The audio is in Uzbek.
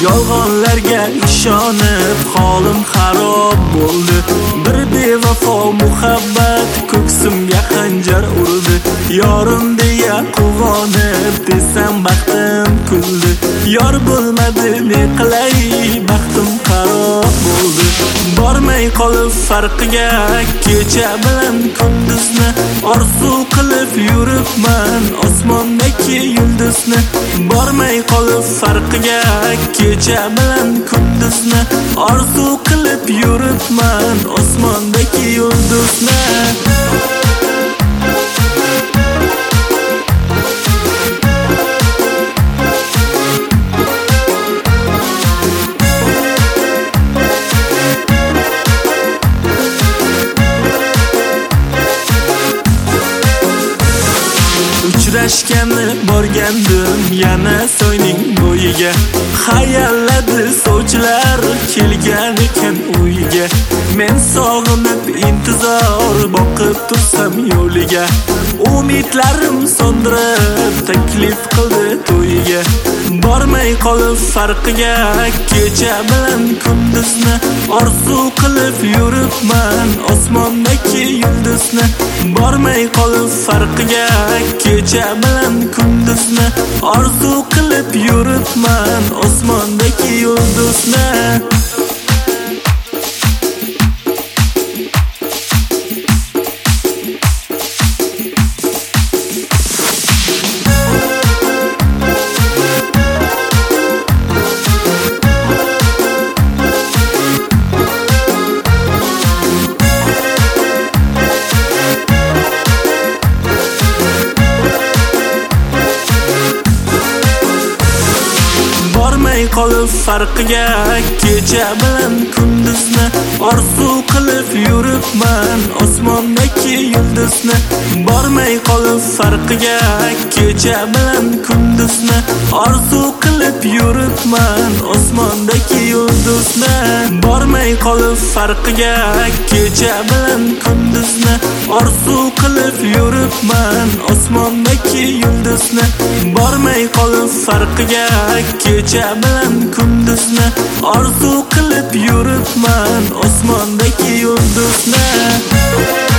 Yolg'onlarga ishonib holim xarob bo'ldi. Bir bevafo muhabbat ko'ksimga xanjar urdi. Yorim deya quvonib desam baxtim kuldi. Yor bo'lmadi ne qilay, baxtim xarob bo'ldi. Bormay qolib farqiga kecha bilan kunduzni orzu qilib yuribman osmondagi yulduzni. Bormay qolib farqiga kecha bilan kunduzni orzu qilib yuribman osmondagi yulduzni. Uchrashgani borgandim yana so'yning bo'yiga. Hayalladi sovchilar kelgan ekan uyiga. Men sog'inib intizor boqib tursam yo'liga. Umidlarim so'ndirib taklif qildi to'yiga. Bormay qolib farqiga kecha bilan kunduzni orzu qilib yuribman osmondagi yulduzni. Bormay qolib farqiga kecha bilan kunduzni orzu qilib yuribman osmondagi yulduzni. Bormay qolib farqiga kecha bilan kunduzni orzu qilib yuribman osmondagi yulduzni. Bormay qolib farqiga kecha bilan kunduzni orzu qilib yuribman osmondagi yulduzni. Bormay qolib farqiga kecha bilan kunduzni orzu qilib yuribman osmondagi yulduzni. Bormay qolib farqiga kecha bilan kunduzni orzu qilib yuribman osmondagi yulduzni.